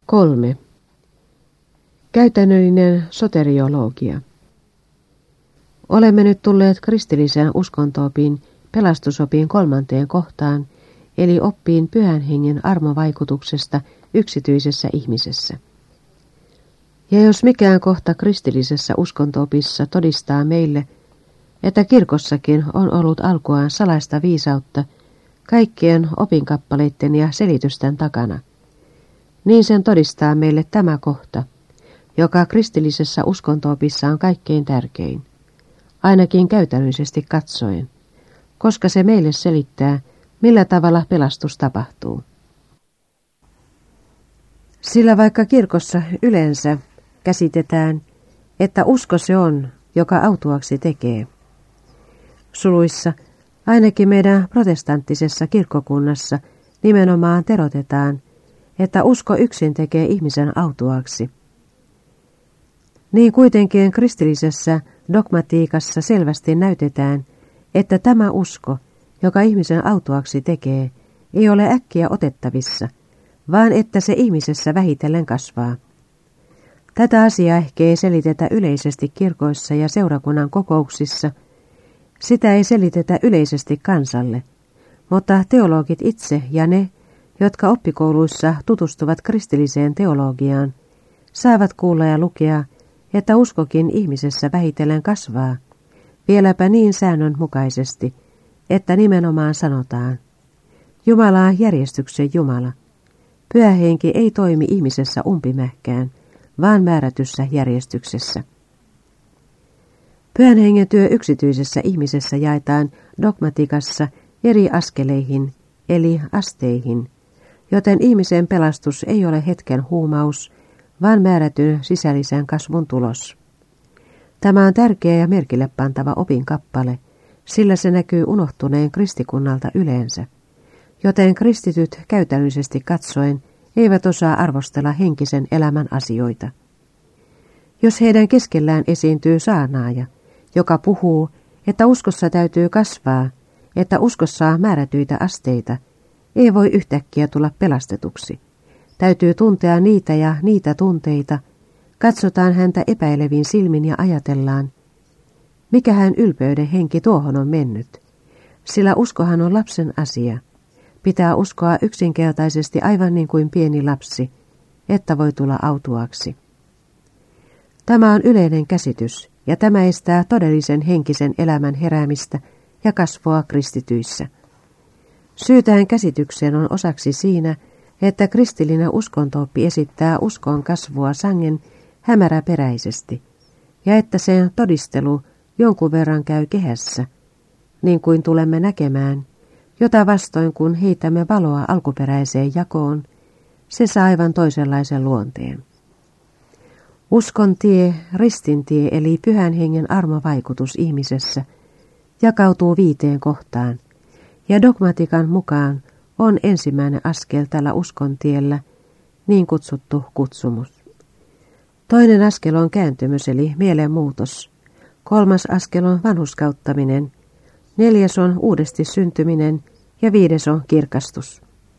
3. Käytännöllinen soteriologia. Olemme nyt tulleet kristilliseen uskonto-opin pelastusopiin 3. kohtaan, eli oppiin Pyhän Hengen armovaikutuksesta yksityisessä ihmisessä. Ja jos mikään kohta kristillisessä uskonto-opissa todistaa meille, että kirkossakin on ollut alkuaan salaista viisautta kaikkien opinkappaleiden ja selitysten takana, niin sen todistaa meille tämä kohta, joka kristillisessä uskonto-opissa on kaikkein tärkein, ainakin käytännöllisesti katsoen, koska se meille selittää, millä tavalla pelastus tapahtuu. Sillä vaikka kirkossa yleensä käsitetään, että usko se on, joka autuaksi tekee. Suluissa ainakin meidän protestanttisessa kirkkokunnassa nimenomaan terotetaan, että usko yksin tekee ihmisen autuaksi. Niin kuitenkin kristillisessä dogmatiikassa selvästi näytetään, että tämä usko, joka ihmisen autuaksi tekee, ei ole äkkiä otettavissa, vaan että se ihmisessä vähitellen kasvaa. Tätä asiaa ehkä ei selitetä yleisesti kirkoissa ja seurakunnan kokouksissa. Sitä ei selitetä yleisesti kansalle, mutta teologit itse ja ne, jotka oppikouluissa tutustuvat kristilliseen teologiaan, saavat kuulla ja lukea, että uskokin ihmisessä vähitellen kasvaa, vieläpä niin säännönmukaisesti, että nimenomaan sanotaan, Jumala on järjestyksen Jumala. Pyhä Henki ei toimi ihmisessä umpimähkään, vaan määrätyssä järjestyksessä. Pyhän Hengen työ yksityisessä ihmisessä jaetaan dogmatikassa eri askeleihin, eli asteihin, joten ihmisen pelastus ei ole hetken huumaus, vaan määrätyn sisällisen kasvun tulos. Tämä on tärkeä ja merkille pantava opinkappale, sillä se näkyy unohtuneen kristikunnalta yleensä, joten kristityt käytännöllisesti katsoen eivät osaa arvostella henkisen elämän asioita. Jos heidän keskellään esiintyy saarnaaja, joka puhuu, että uskossa täytyy kasvaa, että uskossa on määrätyitä asteita, ei voi yhtäkkiä tulla pelastetuksi. Täytyy tuntea niitä ja niitä tunteita, katsotaan häntä epäilevin silmin ja ajatellaan, mikähän ylpeyden henki tuohon on mennyt, sillä uskohan on lapsen asia. Pitää uskoa yksinkertaisesti aivan niin kuin pieni lapsi, että voi tulla autuaksi. Tämä on yleinen käsitys, ja tämä estää todellisen henkisen elämän heräämistä ja kasvua kristityissä. Syy tähän käsitykseen on osaksi siinä, että kristillinen uskonto-oppi esittää uskon kasvua sangen hämäräperäisesti, ja että sen todistelu jonkun verran käy kehässä, niin kuin tulemme näkemään, jota vastoin kun heitämme valoa alkuperäiseen jakoon, se saa aivan toisenlaisen luonteen. Uskon tie, ristin tie eli Pyhän Hengen armovaikutus ihmisessä jakautuu 5 kohtaan, ja dogmatikan mukaan on ensimmäinen askel tällä uskon tiellä, niin kutsuttu kutsumus. Toinen askel on kääntymys eli mielenmuutos. 3. askel on vanhurskauttaminen. 4. on uudesti syntyminen ja 5. on kirkastus.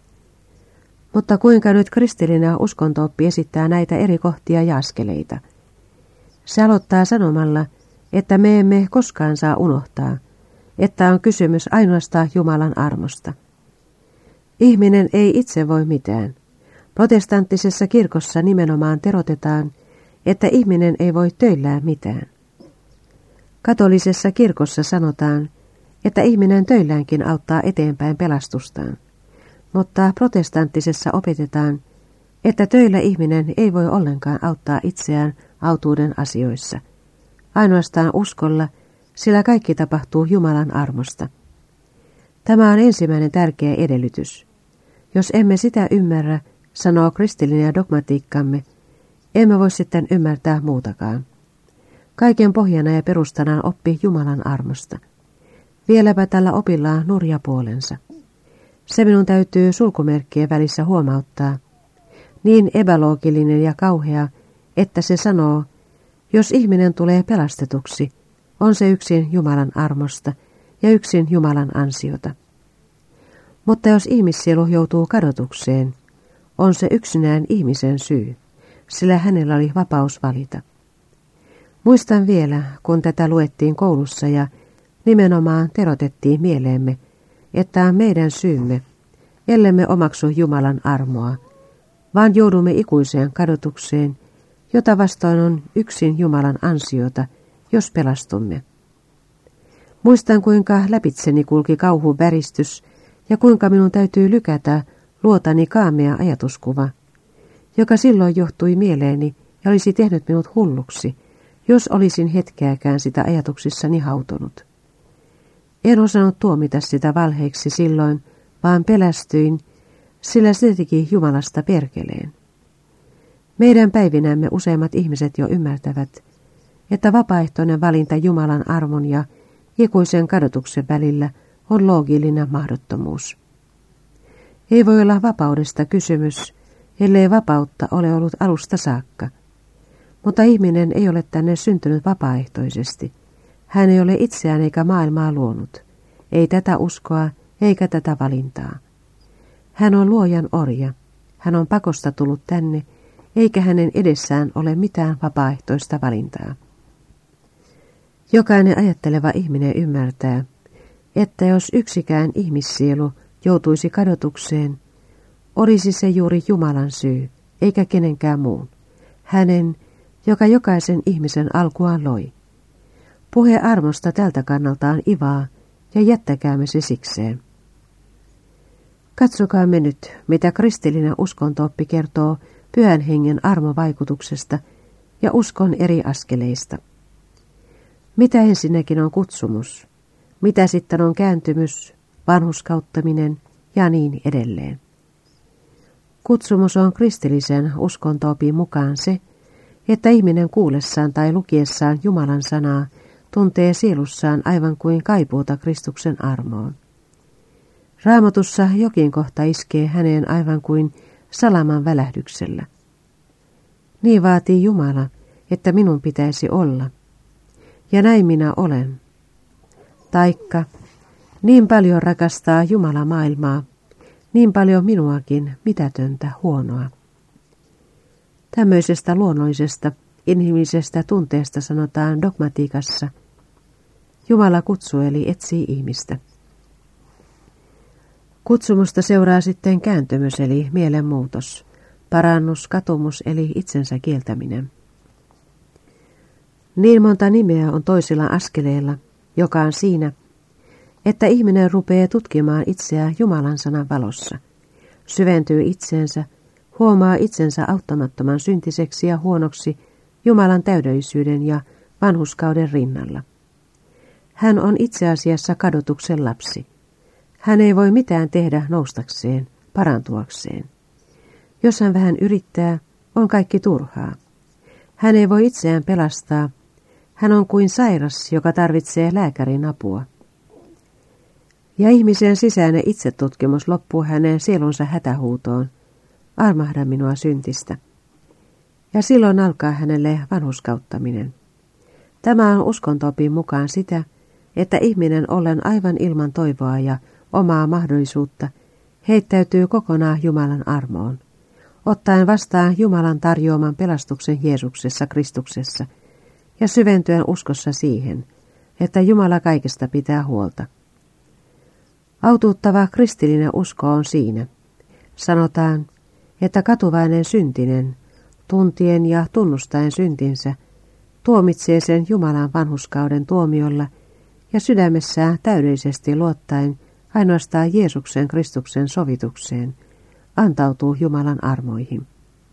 Mutta kuinka nyt kristillinen uskonto-oppi esittää näitä eri kohtia ja askeleita? Se aloittaa sanomalla, että me emme koskaan saa unohtaa, että on kysymys ainoastaan Jumalan armosta. Ihminen ei itse voi mitään. Protestanttisessa kirkossa nimenomaan terotetaan, että ihminen ei voi töillään mitään. Katolisessa kirkossa sanotaan, että ihminen töilläänkin auttaa eteenpäin pelastustaan, mutta protestanttisessa opetetaan, että töillä ihminen ei voi ollenkaan auttaa itseään autuuden asioissa. Ainoastaan uskolla, sillä kaikki tapahtuu Jumalan armosta. Tämä on ensimmäinen tärkeä edellytys. Jos emme sitä ymmärrä, sanoo kristillinen dogmatiikkamme, emme voi sitten ymmärtää muutakaan. Kaiken pohjana ja perustana on oppi Jumalan armosta. Vieläpä tällä opilla on nurja puolensa. Se minun täytyy sulkumerkkien välissä huomauttaa. Niin epäloogillinen ja kauhea, että se sanoo, jos ihminen tulee pelastetuksi, on se yksin Jumalan armosta ja yksin Jumalan ansiota. Mutta jos ihmissielu joutuu kadotukseen, on se yksinään ihmisen syy, sillä hänellä oli vapaus valita. Muistan vielä, kun tätä luettiin koulussa ja nimenomaan terotettiin mieleemme, että on meidän syymme, ellemme omaksu Jumalan armoa, vaan joudumme ikuiseen kadotukseen, jota vastoin on yksin Jumalan ansiota, jos pelastumme. Muistan, kuinka läpitseni kulki kauhun väristys ja kuinka minun täytyy lykätä luotani kaamea ajatuskuva, joka silloin johtui mieleeni ja olisi tehnyt minut hulluksi, jos olisin hetkeäkään sitä ajatuksissani hautonut. En osannut tuomita sitä valheeksi silloin, vaan pelästyin, sillä se teki Jumalasta perkeleen. Meidän päivinämme useimmat ihmiset jo ymmärtävät, että vapaaehtoinen valinta Jumalan armon ja ikuisen kadotuksen välillä on loogillinen mahdottomuus. Ei voi olla vapaudesta kysymys, ellei vapautta ole ollut alusta saakka. Mutta ihminen ei ole tänne syntynyt vapaaehtoisesti. Hän ei ole itseään eikä maailmaa luonut. Ei tätä uskoa eikä tätä valintaa. Hän on luojan orja. Hän on pakosta tullut tänne, eikä hänen edessään ole mitään vapaaehtoista valintaa. Jokainen ajatteleva ihminen ymmärtää, että jos yksikään ihmissielu joutuisi kadotukseen, olisi se juuri Jumalan syy, eikä kenenkään muun. Hänen, joka jokaisen ihmisen alkuaan loi. Puhe armosta tältä kannalta on ivaa, ja jättäkäämme se sikseen. Katsokaamme nyt, mitä kristillinen uskonto-oppi kertoo Pyhän Hengen armovaikutuksesta ja uskon eri askeleista. Mitä ensinnäkin on kutsumus, mitä sitten on kääntymys, vanhurskauttaminen ja niin edelleen. Kutsumus on kristillisen uskonto-opin mukaan se, että ihminen kuullessaan tai lukiessaan Jumalan sanaa tuntee sielussaan aivan kuin kaipuuta Kristuksen armoon. Raamatussa jokin kohta iskee häneen aivan kuin salaman välähdyksellä. Niin vaatii Jumala, että minun pitäisi olla. Ja näin minä olen. Taikka, niin paljon rakastaa Jumala maailmaa, niin paljon minuakin mitätöntä huonoa. Tämmöisestä luonnollisesta, inhimillisestä tunteesta sanotaan dogmatiikassa: Jumala kutsuu eli etsii ihmistä. Kutsumusta seuraa sitten kääntymys eli mielenmuutos, parannus, katumus eli itsensä kieltäminen. Niin monta nimeä on toisilla askeleilla, joka on siinä, että ihminen rupeaa tutkimaan itseään Jumalan sanan valossa, syventyy itseensä, huomaa itsensä auttamattoman syntiseksi ja huonoksi Jumalan täydellisyyden ja vanhurskauden rinnalla. Hän on itse asiassa kadotuksen lapsi. Hän ei voi mitään tehdä noustakseen, parantuakseen. Jos hän vähän yrittää, on kaikki turhaa. Hän ei voi itseään pelastaa. Hän on kuin sairas, joka tarvitsee lääkärin apua. Ja ihmisen sisäinen itsetutkimus loppuu hänen sielunsa hätähuutoon: armahda minua syntistä. Ja silloin alkaa hänelle vanhurskauttaminen. Tämä on uskonto-opin mukaan sitä, että ihminen ollen aivan ilman toivoa ja omaa mahdollisuutta heittäytyy kokonaan Jumalan armoon, ottaen vastaan Jumalan tarjoaman pelastuksen Jeesuksessa Kristuksessa ja syventyen uskossa siihen, että Jumala kaikesta pitää huolta. Autuuttava kristillinen usko on siinä. Sanotaan, että katuvainen syntinen, tuntien ja tunnustaen syntinsä, tuomitsee sen Jumalan vanhurskauden tuomiolla ja sydämessään täydellisesti luottaen ainoastaan Jeesuksen Kristuksen sovitukseen, antautuu Jumalan armoihin.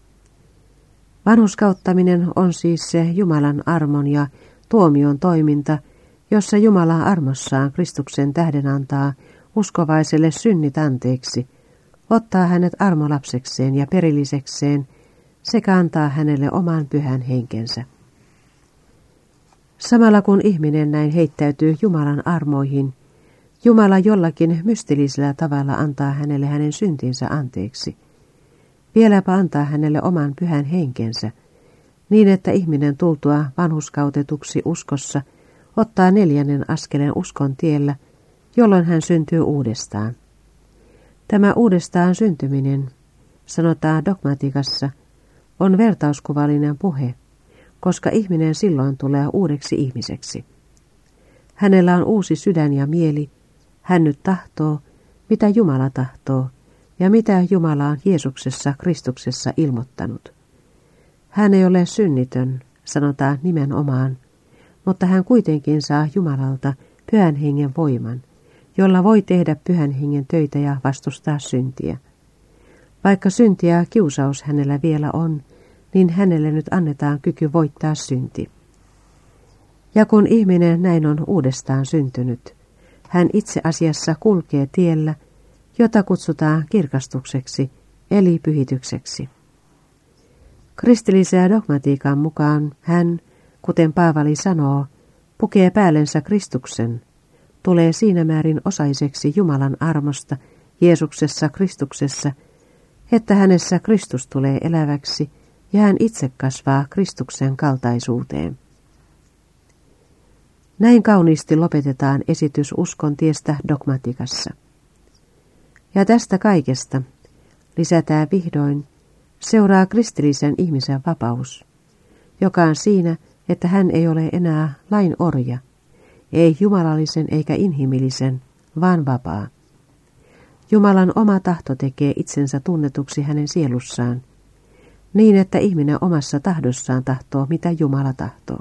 Vanhurskauttaminen on siis se Jumalan armon ja tuomion toiminta, jossa Jumala armossaan Kristuksen tähden antaa uskovaiselle synnit anteeksi, ottaa hänet armolapsekseen ja perillisekseen sekä antaa hänelle oman pyhän henkensä. Samalla kun ihminen näin heittäytyy Jumalan armoihin, Jumala jollakin mystillisellä tavalla antaa hänelle hänen syntinsä anteeksi. Vieläpä antaa hänelle oman pyhän henkensä, niin että ihminen tultua vanhurskautetuksi uskossa ottaa 4. askeleen uskon tiellä, jolloin hän syntyy uudestaan. Tämä uudestaan syntyminen, sanotaan dogmatikassa, on vertauskuvallinen puhe, koska ihminen silloin tulee uudeksi ihmiseksi. Hänellä on uusi sydän ja mieli, hän nyt tahtoo, mitä Jumala tahtoo, ja mitä Jumala on Jeesuksessa Kristuksessa ilmoittanut. Hän ei ole synnitön, sanotaan nimenomaan, mutta hän kuitenkin saa Jumalalta Pyhän Hengen voiman, jolla voi tehdä Pyhän Hengen töitä ja vastustaa syntiä. Vaikka syntiä ja kiusaus hänellä vielä on, niin hänelle nyt annetaan kyky voittaa synti. Ja kun ihminen näin on uudestaan syntynyt, hän itse asiassa kulkee tiellä, jota kutsutaan kirkastukseksi, eli pyhitykseksi. Kristillisen dogmatiikan mukaan hän, kuten Paavali sanoo, pukee päällensä Kristuksen, tulee siinä määrin osaiseksi Jumalan armosta Jeesuksessa Kristuksessa, että hänessä Kristus tulee eläväksi ja hän itse kasvaa Kristuksen kaltaisuuteen. Näin kauniisti lopetetaan esitys uskon tiestä dogmatikassa. Ja tästä kaikesta, lisätään vihdoin, seuraa kristillisen ihmisen vapaus, joka on siinä, että hän ei ole enää lain orja, ei jumalallisen eikä inhimillisen, vaan vapaa. Jumalan oma tahto tekee itsensä tunnetuksi hänen sielussaan, niin että ihminen omassa tahdossaan tahtoo, mitä Jumala tahtoo.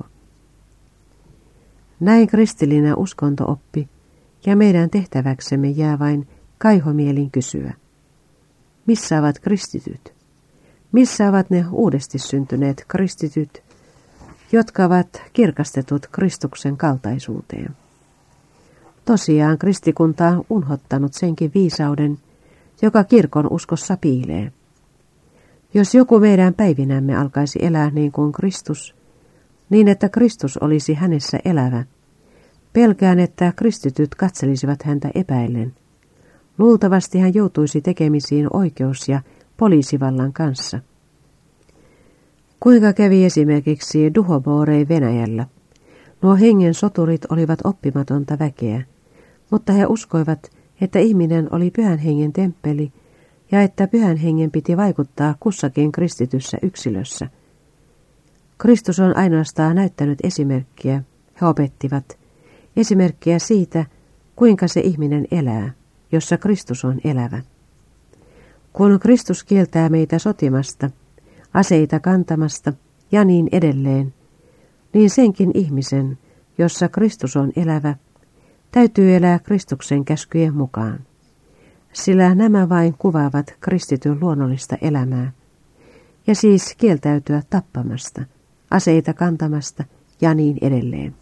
Näin kristillinen uskonto-oppi, ja meidän tehtäväksemme jää vain kaihomielin kysyä. Missä ovat kristityt? Missä ovat ne uudesti syntyneet kristityt, jotka ovat kirkastetut Kristuksen kaltaisuuteen? Tosiaan kristikunta on unhottanut senkin viisauden, joka kirkon uskossa piilee. Jos joku meidän päivinämme alkaisi elää niin kuin Kristus, niin että Kristus olisi hänessä elävä, pelkään, että kristityt katselisivat häntä epäillen. Luultavasti hän joutuisi tekemisiin oikeus- ja poliisivallan kanssa. Kuinka kävi esimerkiksi Duhoborei Venäjällä? Nuo hengen soturit olivat oppimatonta väkeä, mutta he uskoivat, että ihminen oli Pyhän Hengen temppeli ja että Pyhän Hengen piti vaikuttaa kussakin kristityssä yksilössä. Kristus on ainoastaan näyttänyt esimerkkiä, he opettivat, esimerkkiä siitä, kuinka se ihminen elää, jossa Kristus on elävä. Kun Kristus kieltää meitä sotimasta, aseita kantamasta ja niin edelleen, niin senkin ihmisen, jossa Kristus on elävä, täytyy elää Kristuksen käskyjen mukaan. Sillä nämä vain kuvaavat kristityn luonnollista elämää, ja siis kieltäytyä tappamasta, aseita kantamasta ja niin edelleen.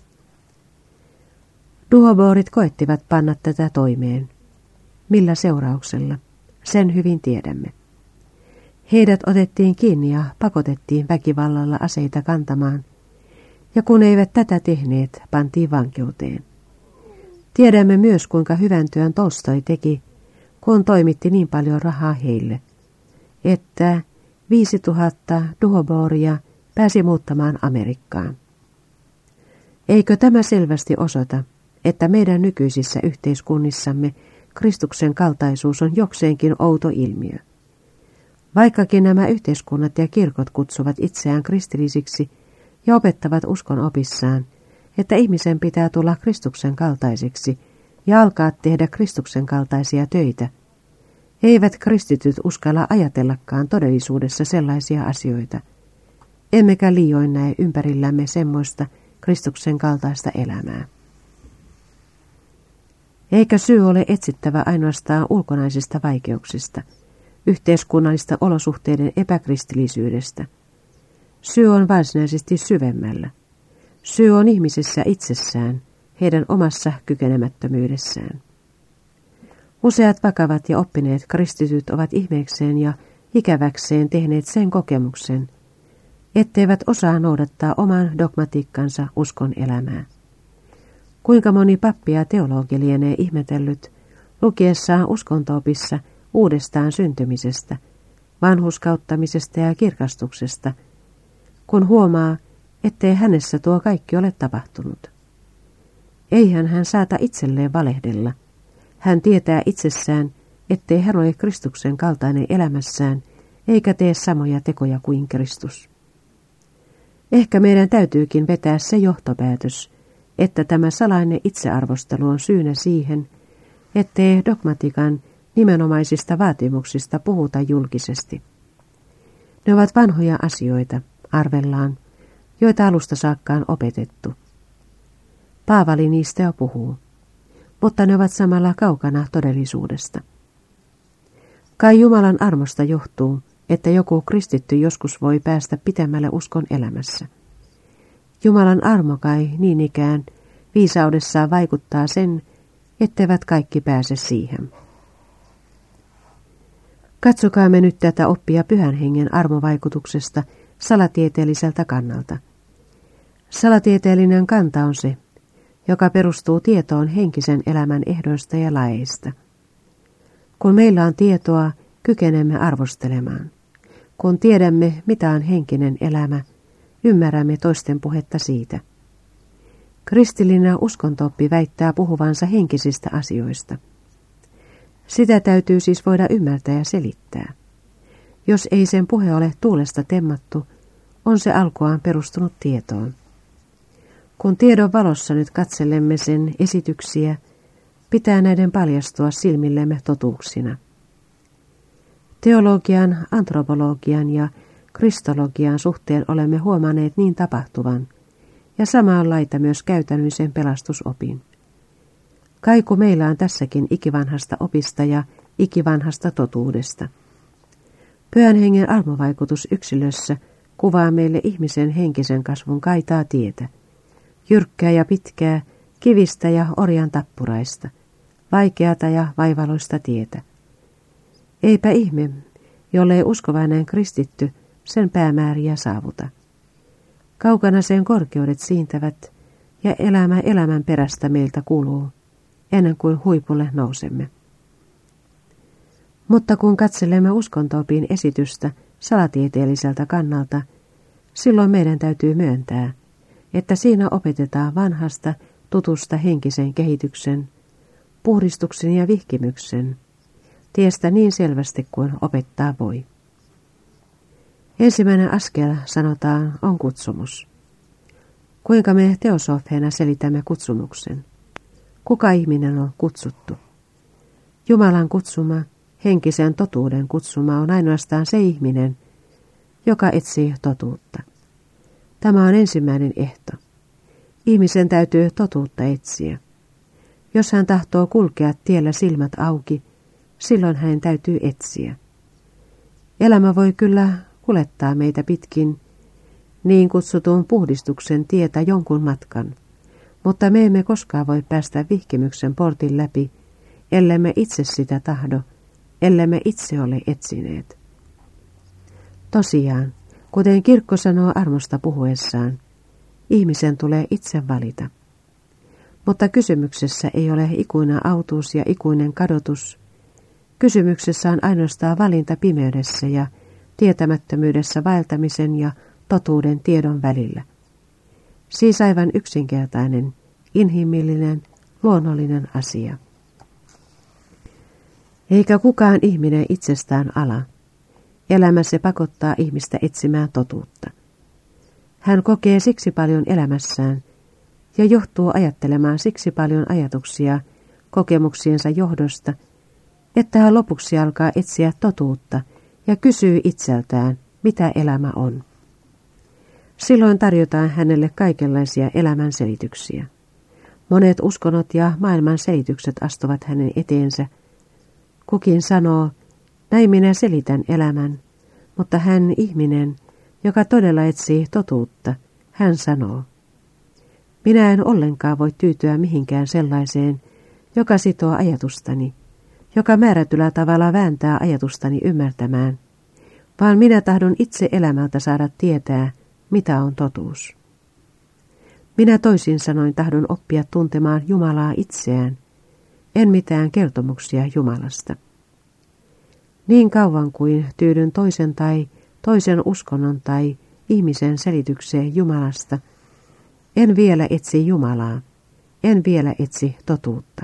Duhoborit koettivat panna tätä toimeen. Millä seurauksella? Sen hyvin tiedämme. Heidät otettiin kiinni ja pakotettiin väkivallalla aseita kantamaan, ja kun eivät tätä tehneet, pantiin vankeuteen. Tiedämme myös, kuinka hyvän työn Tolstoi teki, kun toimitti niin paljon rahaa heille, että 5000 Duhoboria pääsi muuttamaan Amerikkaan. Eikö tämä selvästi osoita, että meidän nykyisissä yhteiskunnissamme Kristuksen kaltaisuus on jokseenkin outo ilmiö? Vaikkakin nämä yhteiskunnat ja kirkot kutsuvat itseään kristillisiksi ja opettavat uskon opissaan, että ihmisen pitää tulla Kristuksen kaltaiseksi ja alkaa tehdä Kristuksen kaltaisia töitä, eivät kristityt uskalla ajatellakaan todellisuudessa sellaisia asioita, emmekä liioin näe ympärillämme semmoista Kristuksen kaltaista elämää. Eikä syy ole etsittävä ainoastaan ulkonaisista vaikeuksista, yhteiskunnallista olosuhteiden epäkristillisyydestä. Syy on varsinaisesti syvemmällä. Syy on ihmisessä itsessään, heidän omassa kykenemättömyydessään. Useat vakavat ja oppineet kristityt ovat ihmeekseen ja ikäväkseen tehneet sen kokemuksen, etteivät osaa noudattaa oman dogmatiikkansa uskon elämää. Kuinka moni pappi ja teologi lienee ihmetellyt lukiessaan uskonto-opissa uudestaan syntymisestä, vanhurskauttamisesta ja kirkastuksesta, kun huomaa, ettei hänessä tuo kaikki ole tapahtunut. Eihän hän saata itselleen valehdella. Hän tietää itsessään, ettei hän ole Kristuksen kaltainen elämässään, eikä tee samoja tekoja kuin Kristus. Ehkä meidän täytyykin vetää se johtopäätös, että tämä salainen itsearvostelu on syynä siihen, ettei dogmatiikan nimenomaisista vaatimuksista puhuta julkisesti. Ne ovat vanhoja asioita, arvellaan, joita alusta saakka on opetettu. Paavali niistä jo puhuu, mutta ne ovat samalla kaukana todellisuudesta. Kai Jumalan armosta johtuu, että joku kristitty joskus voi päästä pitemmälle uskon elämässä. Jumalan armo kai niin ikään viisaudessaan vaikuttaa sen, etteivät kaikki pääse siihen. Katsokaamme nyt tätä oppia Pyhän Hengen armovaikutuksesta salatieteelliseltä kannalta. Salatieteellinen kanta on se, joka perustuu tietoon henkisen elämän ehdoista ja laeista. Kun meillä on tietoa, kykenemme arvostelemaan. Kun tiedämme, mitä on henkinen elämä, ymmärrämme toisten puhetta siitä. Kristillinen uskonto-oppi väittää puhuvansa henkisistä asioista. Sitä täytyy siis voida ymmärtää ja selittää. Jos ei sen puhe ole tuulesta temmattu, on se alkuaan perustunut tietoon. Kun tiedon valossa nyt katselemme sen esityksiä, pitää näiden paljastua silmillemme totuuksina. Teologian, antropologian ja kristologian suhteen olemme huomanneet niin tapahtuvan, ja samanlaita myös käytännöllisen pelastusopin. Kaiku meillä on tässäkin ikivanhasta opista ja ikivanhasta totuudesta. Pyhän Hengen armovaikutus yksilössä kuvaa meille ihmisen henkisen kasvun kaitaa tietä, jyrkkää ja pitkää, kivistä ja orjan tappuraista, vaikeata ja vaivaloista tietä. Eipä ihme, jollei uskovainen kristitty sen päämääriä saavuta. Kaukana sen korkeudet siintävät ja elämä elämän perästä meiltä kuluu, ennen kuin huipulle nousemme. Mutta kun katselemme uskonto-opin esitystä salatieteelliseltä kannalta, silloin meidän täytyy myöntää, että siinä opetetaan vanhasta, tutusta henkisen kehityksen, puhdistuksen ja vihkimyksen, tiestä niin selvästi kuin opettaa voi. Ensimmäinen askel, sanotaan, on kutsumus. Kuinka me teosofeina selitämme kutsumuksen? Kuka ihminen on kutsuttu? Jumalan kutsuma, henkisen totuuden kutsuma on ainoastaan se ihminen, joka etsii totuutta. Tämä on ensimmäinen ehto. Ihmisen täytyy totuutta etsiä. Jos hän tahtoo kulkea tiellä silmät auki, silloin hänen täytyy etsiä. Elämä voi kyllä kuljettaa meitä pitkin niin kutsutun puhdistuksen tietä jonkun matkan, mutta me emme koskaan voi päästä vihkimyksen portin läpi, ellemme itse sitä tahdo, ellemme itse ole etsineet. Tosiaan, kuten kirkko sanoo armosta puhuessaan, ihmisen tulee itse valita. Mutta kysymyksessä ei ole ikuinen autuus ja ikuinen kadotus. Kysymyksessä on ainoastaan valinta pimeydessä ja tietämättömyydessä vaeltamisen ja totuuden tiedon välillä. Siis aivan yksinkertainen, inhimillinen, luonnollinen asia. Eikä kukaan ihminen itsestään ala. Elämä se pakottaa ihmistä etsimään totuutta. Hän kokee siksi paljon elämässään ja johtuu ajattelemaan siksi paljon ajatuksia kokemuksiensa johdosta, että hän lopuksi alkaa etsiä totuutta ja kysyy itseltään, mitä elämä on. Silloin tarjotaan hänelle kaikenlaisia elämän selityksiä. Monet uskonnot ja maailman selitykset astuvat hänen eteensä. Kukin sanoo, näin minä selitän elämän, mutta hän ihminen, joka todella etsii totuutta, hän sanoo, minä en ollenkaan voi tyytyä mihinkään sellaiseen, joka sitoo ajatustani, joka määrätyllä tavalla vääntää ajatustani ymmärtämään, vaan minä tahdon itse elämältä saada tietää, mitä on totuus. Minä toisin sanoin tahdon oppia tuntemaan Jumalaa itseään, en mitään kertomuksia Jumalasta. Niin kauan kuin tyydyn toisen tai toisen uskonnon tai ihmisen selitykseen Jumalasta, en vielä etsi Jumalaa, en vielä etsi totuutta.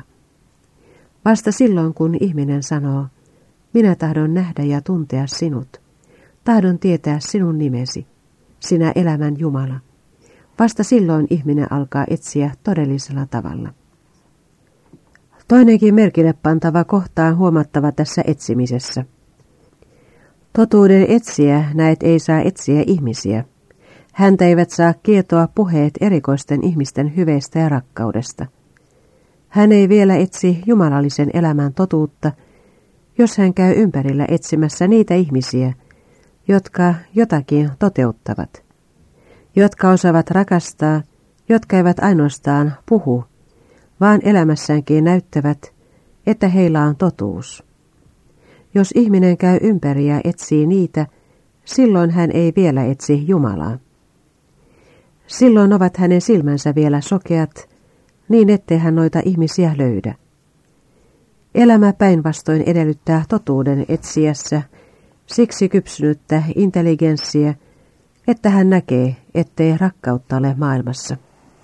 Vasta silloin, kun ihminen sanoo, minä tahdon nähdä ja tuntea sinut, tahdon tietää sinun nimesi, sinä elämän Jumala. Vasta silloin ihminen alkaa etsiä todellisella tavalla. Toinenkin merkille pantava kohta on huomattava tässä etsimisessä. Totuuden etsiä näet ei saa etsiä ihmisiä. Häntä eivät saa kietoa puheet erikoisten ihmisten hyveistä ja rakkaudesta. Hän ei vielä etsi jumalallisen elämän totuutta, jos hän käy ympärillä etsimässä niitä ihmisiä, jotka jotakin toteuttavat, jotka osaavat rakastaa, jotka eivät ainoastaan puhu, vaan elämässäänkin näyttävät, että heillä on totuus. Jos ihminen käy ympäri ja etsii niitä, silloin hän ei vielä etsi Jumalaa. Silloin ovat hänen silmänsä vielä sokeat, niin ettei hän noita ihmisiä löydä. Elämä päinvastoin edellyttää totuuden etsiessä siksi kypsynyttä intelligenssiä, että hän näkee, ettei rakkautta ole maailmassa.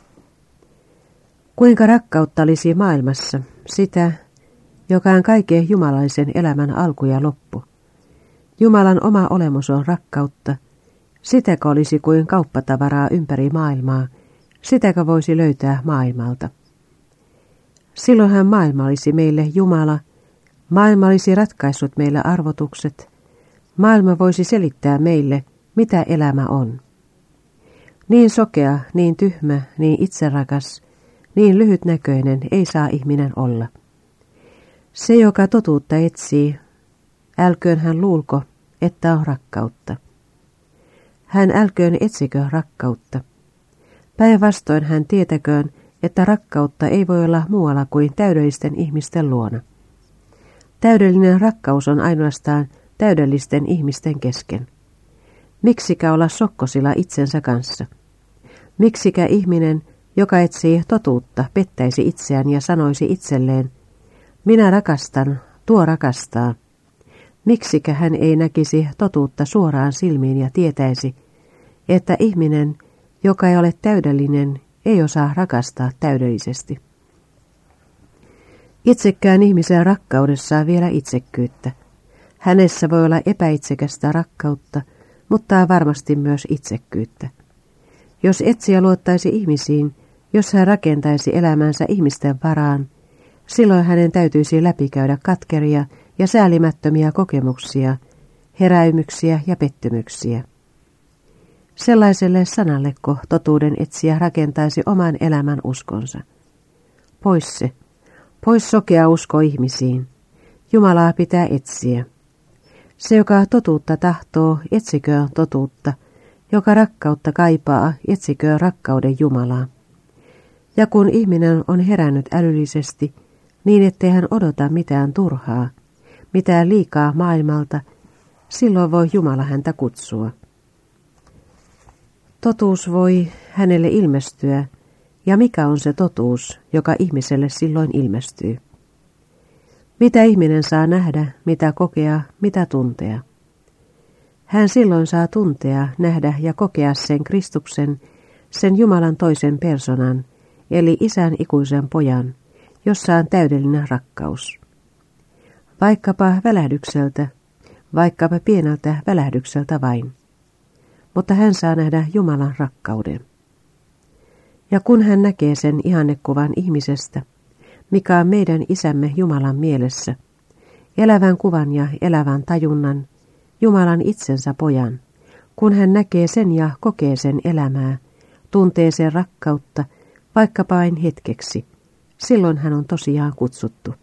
Kuinka rakkautta olisi maailmassa, sitä, joka on kaiken jumalaisen elämän alku ja loppu. Jumalan oma olemus on rakkautta, sitäkö olisi kuin kauppatavaraa ympäri maailmaa, sitäkö voisi löytää maailmalta. Silloinhan maailma olisi meille Jumala, maailma olisi ratkaissut meille arvotukset, maailma voisi selittää meille, mitä elämä on. Niin sokea, niin tyhmä, niin itserakas, niin lyhytnäköinen ei saa ihminen olla. Se, joka totuutta etsii, älköön hän luulko, että on rakkautta. Hän älköön etsikö rakkautta. Päinvastoin hän tietäköön, että rakkautta ei voi olla muualla kuin täydellisten ihmisten luona. Täydellinen rakkaus on ainoastaan täydellisten ihmisten kesken. Miksikä olla sokkosilla itsensä kanssa? Miksikä ihminen, joka etsii totuutta, pettäisi itseään ja sanoisi itselleen, minä rakastan, tuo rakastaa. Miksikä hän ei näkisi totuutta suoraan silmiin ja tietäisi, että ihminen, joka ei ole täydellinen, ei osaa rakastaa täydellisesti. Itsekään ihmisen rakkaudessa on vielä itsekkyyttä. Hänessä voi olla epäitsekästä rakkautta, mutta varmasti myös itsekkyyttä. Jos etsijä luottaisi ihmisiin, jos hän rakentaisi elämänsä ihmisten varaan, silloin hänen täytyisi läpikäydä katkeria ja säälimättömiä kokemuksia, heräymyksiä ja pettymyksiä. Sellaiselle sanalleko totuuden etsijä rakentaisi oman elämän uskonsa. Pois se, pois sokea usko ihmisiin. Jumalaa pitää etsiä. Se, joka totuutta tahtoo, etsiköön totuutta. Joka rakkautta kaipaa, etsiköön rakkauden Jumalaa. Ja kun ihminen on herännyt älyllisesti, niin ettei hän odota mitään turhaa, mitään liikaa maailmalta, silloin voi Jumala häntä kutsua. Totuus voi hänelle ilmestyä, ja mikä on se totuus, joka ihmiselle silloin ilmestyy? Mitä ihminen saa nähdä, mitä kokea, mitä tuntea? Hän silloin saa tuntea, nähdä ja kokea sen Kristuksen, sen Jumalan toisen personan, eli Isän ikuisen pojan, jossa on täydellinen rakkaus. Vaikkapa välähdykseltä, vaikkapa pieneltä välähdykseltä vain. Mutta hän saa nähdä Jumalan rakkauden. Ja kun hän näkee sen ihannekuvan ihmisestä, mikä on meidän Isämme Jumalan mielessä, elävän kuvan ja elävän tajunnan, Jumalan itsensä pojan, kun hän näkee sen ja kokee sen elämää, tuntee sen rakkautta, vaikkapa vain hetkeksi, silloin hän on tosiaan kutsuttu.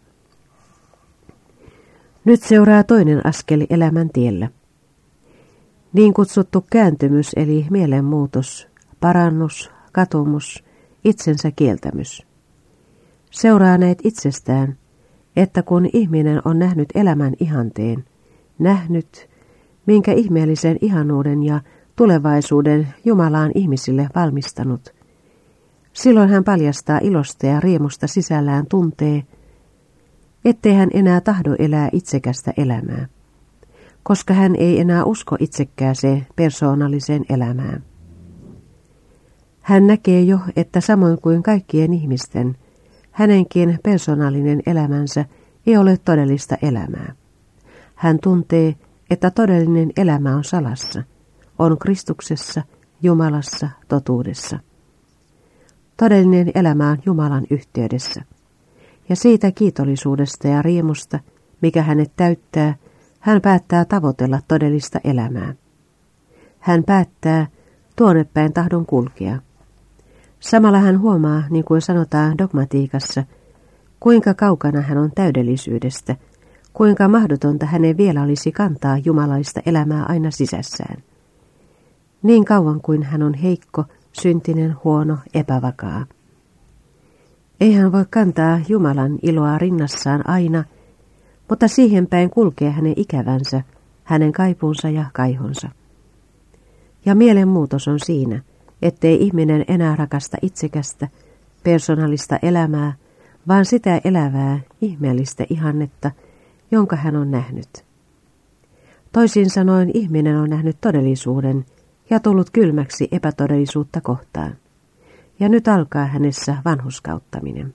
Nyt seuraa toinen askel elämän tiellä. Niin kutsuttu kääntymys eli mielenmuutos, parannus, katumus, itsensä kieltämys. Seuraa näet itsestään, että kun ihminen on nähnyt elämän ihanteen, nähnyt, minkä ihmeellisen ihanuuden ja tulevaisuuden Jumala on ihmisille valmistanut, silloin hän paljastaa ilosta ja riemusta sisällään tuntee, ettei hän enää tahdo elää itsekästä elämää, koska hän ei enää usko itsekkääseen persoonalliseen elämään. Hän näkee jo, että samoin kuin kaikkien ihmisten, hänenkin persoonallinen elämänsä ei ole todellista elämää. Hän tuntee, että todellinen elämä on salassa, on Kristuksessa, Jumalassa, totuudessa. Todellinen elämä on Jumalan yhteydessä. Ja siitä kiitollisuudesta ja riemusta, mikä hänet täyttää, hän päättää tavoitella todellista elämää. Hän päättää, tuonne päin tahdon kulkea. Samalla hän huomaa, niin kuin sanotaan dogmatiikassa, kuinka kaukana hän on täydellisyydestä, kuinka mahdotonta hänen vielä olisi kantaa jumalaista elämää aina sisässään. Niin kauan kuin hän on heikko, syntinen, huono, epävakaa. Ei hän voi kantaa Jumalan iloa rinnassaan aina, mutta siihen päin kulkee hänen ikävänsä, hänen kaipuunsa ja kaihonsa. Ja mielenmuutos on siinä, ettei ihminen enää rakasta itsekästä, persoonallista elämää, vaan sitä elävää, ihmeellistä ihannetta, jonka hän on nähnyt. Toisin sanoen ihminen on nähnyt todellisuuden ja tullut kylmäksi epätodellisuutta kohtaan. Ja nyt alkaa hänessä vanhurskauttaminen.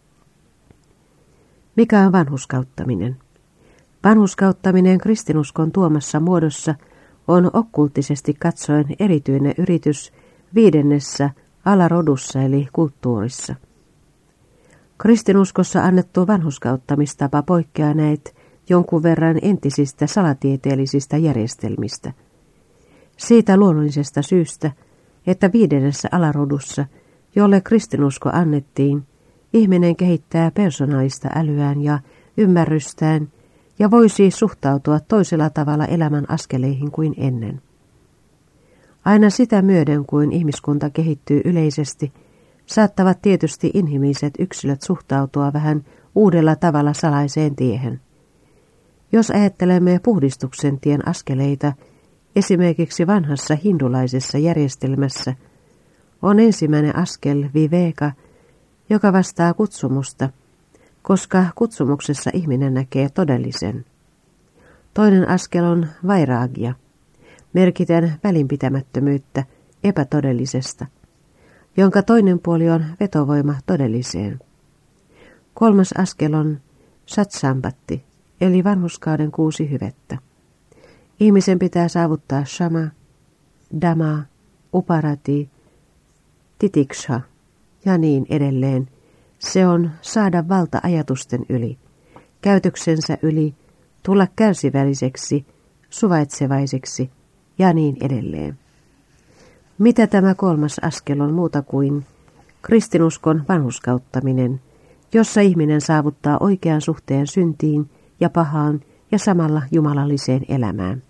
Mikä on vanhurskauttaminen? Vanhurskauttaminen kristinuskon tuomassa muodossa on okkultisesti katsoen erityinen yritys 5. alarodussa eli kulttuurissa. Kristinuskossa annettu vanhurskauttamistapa poikkeaa näet jonkun verran entisistä salatieteellisistä järjestelmistä. Siitä luonnollisesta syystä, että 5. alarodussa, jolle kristinusko annettiin, ihminen kehittää persoonallista älyään ja ymmärrystään ja voi siis suhtautua toisella tavalla elämän askeleihin kuin ennen. Aina sitä myöden, kuin ihmiskunta kehittyy yleisesti, saattavat tietysti inhimilliset yksilöt suhtautua vähän uudella tavalla salaiseen tiehen. Jos ajattelemme puhdistuksen tien askeleita, esimerkiksi vanhassa hindulaisessa järjestelmässä, on ensimmäinen askel viveka, joka vastaa kutsumusta, koska kutsumuksessa ihminen näkee todellisen. Toinen askel on vairaagia, merkiten välinpitämättömyyttä epätodellisesta, jonka toinen puoli on vetovoima todelliseen. Kolmas askel on satsambatti, eli vanhurskauden 6 hyvettä. Ihmisen pitää saavuttaa shama, dama, uparati, titiksha ja niin edelleen. Se on saada valta ajatusten yli, käytöksensä yli, tulla kärsivälliseksi, suvaitsevaiseksi ja niin edelleen. Mitä tämä kolmas askel on muuta kuin kristinuskon vanhurskauttaminen, jossa ihminen saavuttaa oikean suhteen syntiin ja pahaan ja samalla jumalalliseen elämään.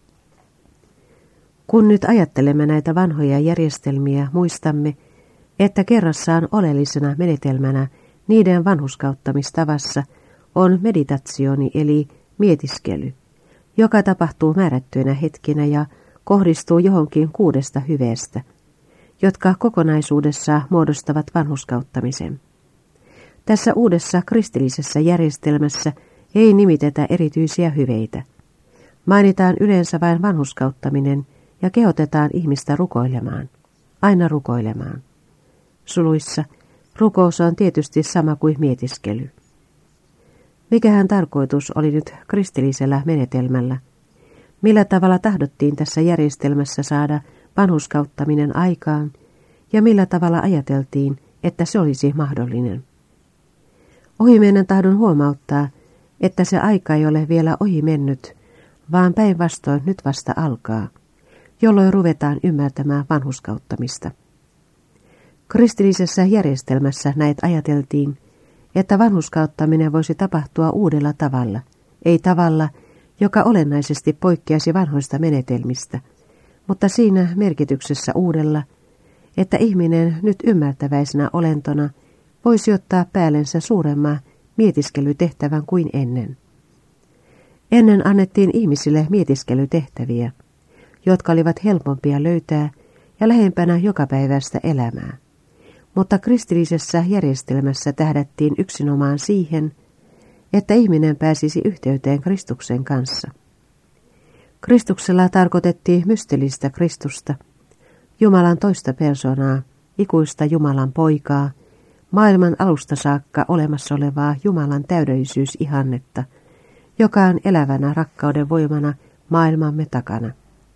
Kun nyt ajattelemme näitä vanhoja järjestelmiä, muistamme, että kerrassaan oleellisena menetelmänä niiden vanhurskauttamistavassa on meditatsioni eli mietiskely, joka tapahtuu määrättyinä hetkinä ja kohdistuu johonkin 6 hyveestä, jotka kokonaisuudessaan muodostavat vanhurskauttamisen. Tässä uudessa kristillisessä järjestelmässä ei nimitetä erityisiä hyveitä. Mainitaan yleensä vain vanhurskauttaminen ja kehotetaan ihmistä rukoilemaan, aina rukoilemaan. Suluissa rukous on tietysti sama kuin mietiskely. Mikähän tarkoitus oli nyt kristillisellä menetelmällä? Millä tavalla tahdottiin tässä järjestelmässä saada vanhurskauttaminen aikaan ja millä tavalla ajateltiin, että se olisi mahdollinen? Ohimennen tahdon huomauttaa, että se aika ei ole vielä ohi mennyt, vaan päinvastoin nyt vasta alkaa, jolloin ruvetaan ymmärtämään vanhurskauttamista. Kristillisessä järjestelmässä näet ajateltiin, että vanhurskauttaminen voisi tapahtua uudella tavalla, ei tavalla, joka olennaisesti poikkeasi vanhoista menetelmistä, mutta siinä merkityksessä uudella, että ihminen nyt ymmärtäväisenä olentona voisi ottaa päällensä suuremman mietiskelytehtävän kuin ennen. Ennen annettiin ihmisille mietiskelytehtäviä, jotka olivat helpompia löytää ja lähempänä jokapäiväistä elämää. Mutta kristillisessä järjestelmässä tähdättiin yksinomaan siihen, että ihminen pääsisi yhteyteen Kristuksen kanssa. Kristuksella tarkoitettiin mystillistä Kristusta, Jumalan toista persoonaa, ikuista Jumalan poikaa, maailman alusta saakka olemassa olevaa Jumalan täydellisyysihannetta, joka on elävänä rakkauden voimana maailmamme takana.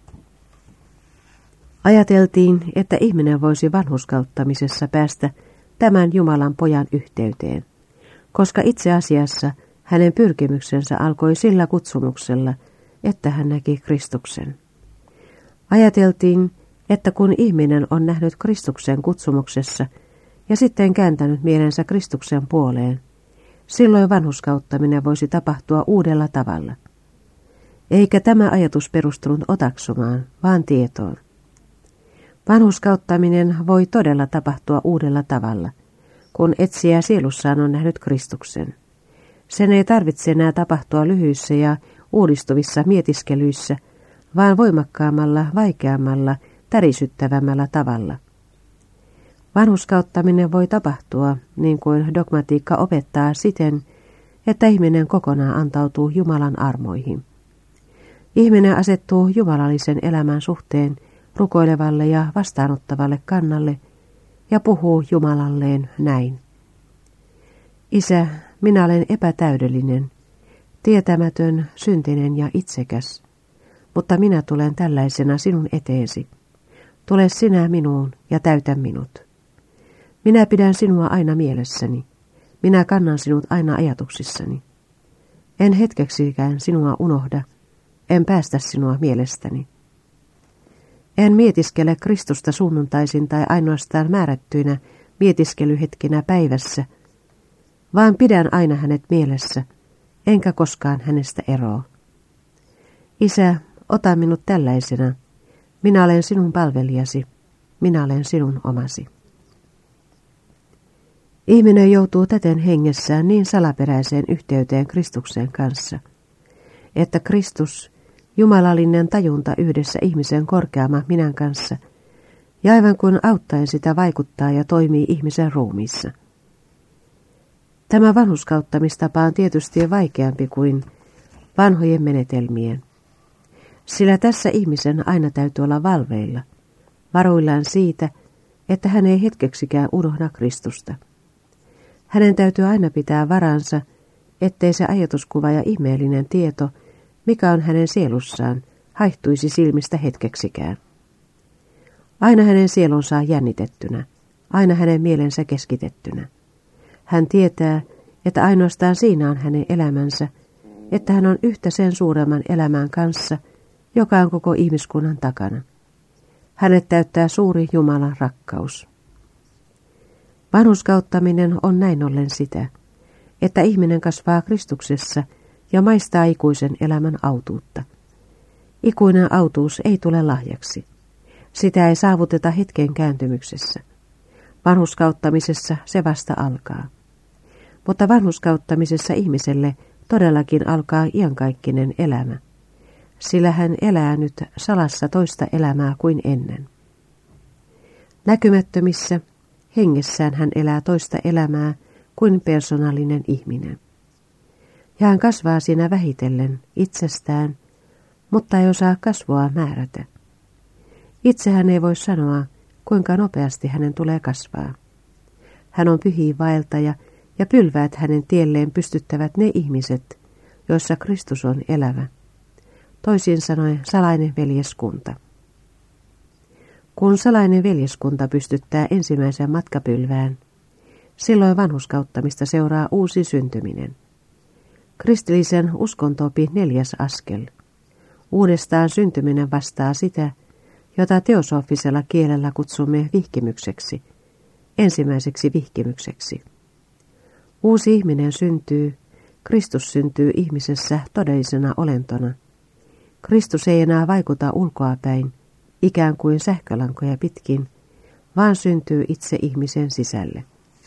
Ajateltiin, että ihminen voisi vanhurskauttamisessa päästä tämän Jumalan pojan yhteyteen, koska itse asiassa hänen pyrkimyksensä alkoi sillä kutsumuksella, että hän näki Kristuksen. Ajateltiin, että kun ihminen on nähnyt Kristuksen kutsumuksessa ja sitten kääntänyt mielensä Kristuksen puoleen, silloin vanhurskauttaminen voisi tapahtua uudella tavalla. Eikä tämä ajatus perustunut otaksumaan, vaan tietoon. Vanhurskauttaminen voi todella tapahtua uudella tavalla, kun etsijä sielussaan on nähnyt Kristuksen. Sen ei tarvitse enää tapahtua lyhyissä ja uudistuvissa mietiskelyissä, vaan voimakkaammalla, vaikeammalla, tärisyttävämmällä tavalla. Vanhurskauttaminen voi tapahtua, niin kuin dogmatiikka opettaa, siten, että ihminen kokonaan antautuu Jumalan armoihin. Ihminen asettuu jumalallisen elämän suhteen rukoilevalle ja vastaanottavalle kannalle ja puhuu Jumalalleen näin. Isä, minä olen epätäydellinen, tietämätön, syntinen ja itsekäs, mutta minä tulen tällaisena sinun eteesi. Tule sinä minuun ja täytä minut. Minä pidän sinua aina mielessäni. Minä kannan sinut aina ajatuksissani. En hetkeksikään sinua unohda. En päästä sinua mielestäni. En mietiskele Kristusta sunnuntaisin tai ainoastaan määrättyinä mietiskelyhetkinä päivässä, vaan pidän aina hänet mielessä, enkä koskaan hänestä eroa. Isä, ota minut tällaisena. Minä olen sinun palvelijasi. Minä olen sinun omasi. Ihminen joutuu täten hengessään niin salaperäiseen yhteyteen Kristuksen kanssa, että Kristus, jumalallinen tajunta yhdessä ihmisen korkeamman minän kanssa, ja aivan kuin auttaen sitä vaikuttaa ja toimii ihmisen ruumiissa. Tämä vanhurskauttamistapa on tietysti vaikeampi kuin vanhojen menetelmien, sillä tässä ihmisen aina täytyy olla valveilla, varuillaan siitä, että hän ei hetkeksikään unohda Kristusta. Hänen täytyy aina pitää varansa, ettei se ajatuskuva ja ihmeellinen tieto, mikä on hänen sielussaan, haihtuisi silmistä hetkeksikään. Aina hänen sielunsa on jännitettynä, aina hänen mielensä keskitettynä. Hän tietää, että ainoastaan siinä on hänen elämänsä, että hän on yhtä sen suuremman elämän kanssa, joka on koko ihmiskunnan takana. Hänet täyttää suuri Jumalan rakkaus. Vanhurskauttaminen on näin ollen sitä, että ihminen kasvaa Kristuksessa ja maistaa ikuisen elämän autuutta. Ikuinen autuus ei tule lahjaksi. Sitä ei saavuteta hetken kääntymyksessä. Vanhurskauttamisessa se vasta alkaa. Mutta vanhurskauttamisessa ihmiselle todellakin alkaa iankaikkinen elämä, sillä hän elää nyt salassa toista elämää kuin ennen. Näkymättömissä, hengessään hän elää toista elämää kuin persoonallinen ihminen. Ja hän kasvaa siinä vähitellen itsestään, mutta ei osaa kasvua määrätä. Itse hän ei voi sanoa, kuinka nopeasti hänen tulee kasvaa. Hän on pyhiin vaeltaja ja pylväät hänen tielleen pystyttävät ne ihmiset, joissa Kristus on elävä. Toisin sanoen salainen veljeskunta. Kun salainen veljeskunta pystyttää ensimmäisen matkapylvään, silloin vanhurskauttamista seuraa uusi syntyminen. Kristillisen uskonto-opin 4. askel. Uudestaan syntyminen vastaa sitä, jota teosofisella kielellä kutsumme vihkimykseksi, ensimmäiseksi vihkimykseksi. Uusi ihminen syntyy, Kristus syntyy ihmisessä todellisena olentona. Kristus ei enää vaikuta ulkoapäin, ikään kuin sähkölankoja pitkin, vaan syntyy itse ihmisen sisälle.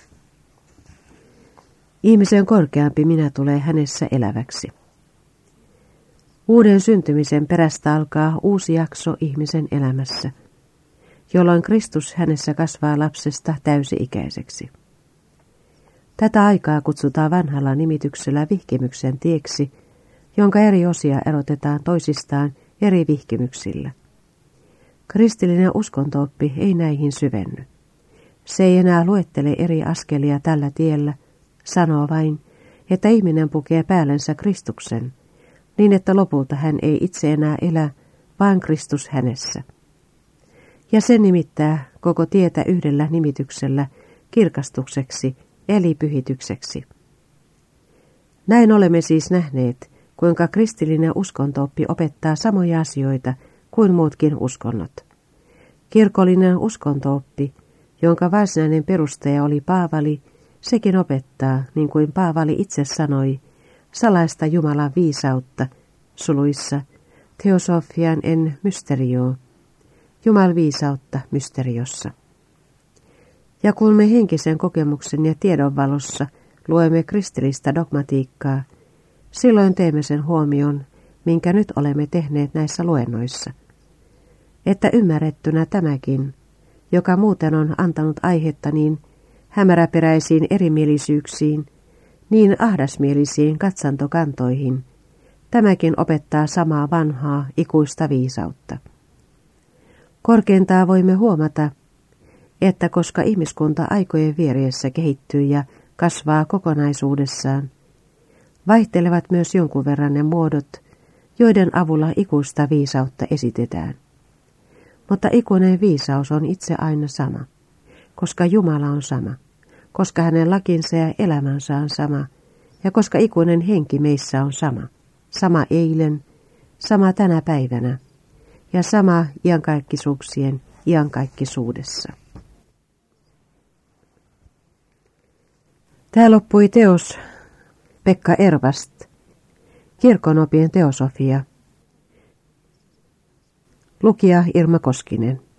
Ihmisen korkeampi minä tulee hänessä eläväksi. Uuden syntymisen perästä alkaa uusi jakso ihmisen elämässä, jolloin Kristus hänessä kasvaa lapsesta täysi-ikäiseksi. Tätä aikaa kutsutaan vanhalla nimityksellä vihkimyksen tieksi, jonka eri osia erotetaan toisistaan eri vihkimyksillä. Kristillinen uskonto-oppi ei näihin syvenny. Se ei enää luettele eri askelia tällä tiellä, sanoo vain, että ihminen pukee päällensä Kristuksen, niin että lopulta hän ei itse enää elä, vaan Kristus hänessä. Ja se nimittää koko tietä yhdellä nimityksellä kirkastukseksi eli pyhitykseksi. Näin olemme siis nähneet, kuinka kristillinen uskonto-oppi opettaa samoja asioita kuin muutkin uskonnot. Kirkollinen uskonto-oppi, jonka varsinainen perustaja oli Paavali, sekin opettaa, niin kuin Paavali itse sanoi, salaista Jumalan viisautta, suluissa, theosofian en mysterio, Jumalan viisautta mysteriossa. Ja kun me henkisen kokemuksen ja tiedon valossa luemme kristillistä dogmatiikkaa, silloin teemme sen huomion, minkä nyt olemme tehneet näissä luennoissa. Että ymmärrettynä tämäkin, joka muuten on antanut aihetta niin hämäräperäisiin erimielisyyksiin, niin ahdasmielisiin katsantokantoihin, tämäkin opettaa samaa vanhaa ikuista viisautta. Korkeintaan voimme huomata, että koska ihmiskunta aikojen vieressä kehittyy ja kasvaa kokonaisuudessaan, vaihtelevat myös jonkun verran ne muodot, joiden avulla ikuista viisautta esitetään. Mutta ikuinen viisaus on itse aina sama, koska Jumala on sama, koska hänen lakinsa ja elämänsä on sama, ja koska ikuinen henki meissä on sama, sama eilen, sama tänä päivänä, ja sama iankaikkisuuksien iankaikkisuudessa. Tää loppui teos Pekka Ervast, Kirkonopin teosofia. Lukija Irma Koskinen.